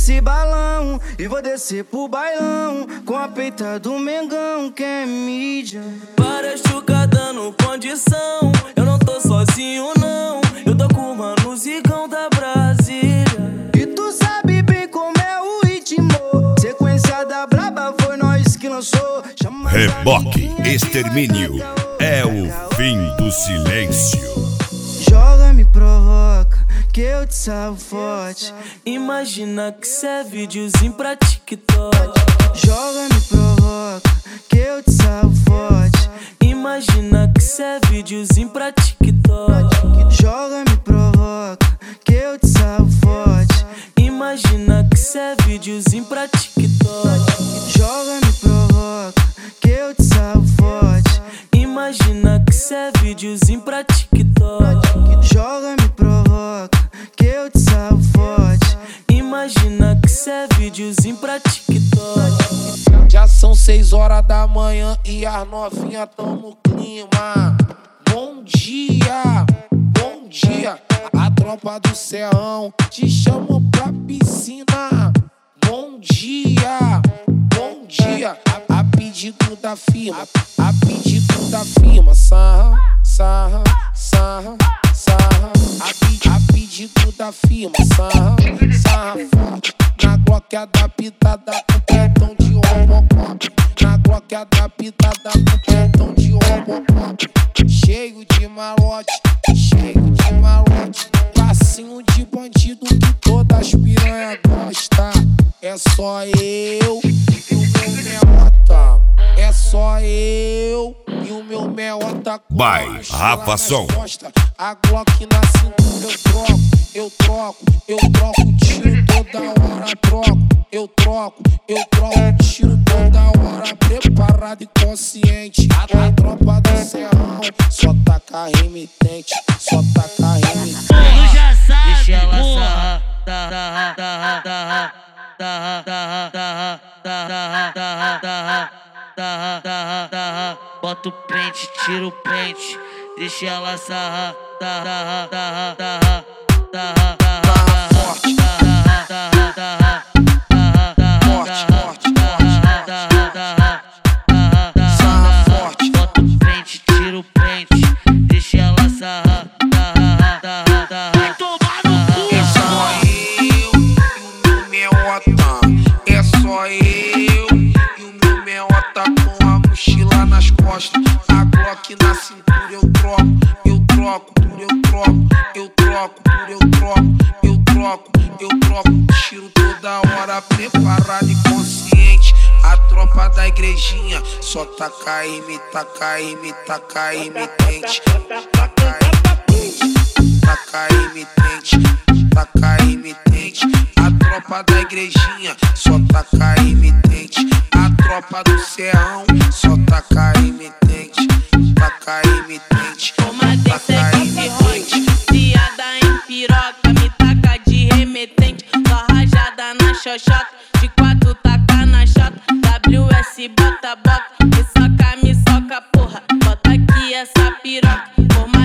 esse balão e vou descer pro bailão com a peita do Mengão, que é mídia. Várias chucas dando condição, eu não tô sozinho não, eu tô com o mano Zigão da Brasília. E tu sabe bem como é o ritmo, sequência da braba foi nós que lançou. Reboque Extermínio é o fim do silêncio. Joga, me provoca, que eu te salvo forte. Imagina que cê é videozinho pra TikTok. Joga, me provoca, que eu te salvo forte. Imagina que cê é videozinho pra TikTok. Joga, me provoca, que eu te salvo forte. Imagina que cê é videozinho pra TikTok. Joga, me provoca, que eu te salvo forte. Imagina que cê é videozinho pra TikTok. Joga, me provoca, que eu te salvo forte. Imagina que cê é videozinho pra TikTok. Já são 6 horas da manhã e as novinhas tão no clima. Bom dia, bom dia. A tropa do Serrão te chamam pra piscina. Bom dia, bom dia. A pedido da firma, a pedido da firma. Sarra, sarra, sarra, sarra. A pedido da firma. Sarra, sarra forte. Na Glock adaptada com petão de Robocop. Na Glock adaptada com petão de Robocop. Cheio de malote, cheio de malote. Passinho de bandido que todas as piranha gosta. É só eu e o meu meota. É só eu e o meu meota. By Rafa Som. A Glock na cintura eu troco, eu troco tiro toda hora, eu troco tiro toda hora, preparado e consciente. A tropa do Serrão só taca remitente, só taca remitente. Tu já sabe, deixa ela sarrar. Bota o pente, tira o pente, deixa ela sarrar. Bota o pente, tira o pente, deixa ela sarrar. vai tomar no cu. É só eu e o meu meota. É só eu e o meu meota com a mochila nas costas. A Glock na cintura eu troco, eu troco, tiro toda hora, preparado e consciente. A tropa da igrejinha só taca M, taca M, taca emitente. Taca emitente, taca emitente. A tropa da igrejinha só taca emitente. A tropa do Serrão só taca emitente, taca emitente. Toma desse emitente, fiada em piroca, me taca de remetente. Só rajada na xoxota, de 4 taca na chota. WS bota, me soca, porra. Bota aqui essa piroca.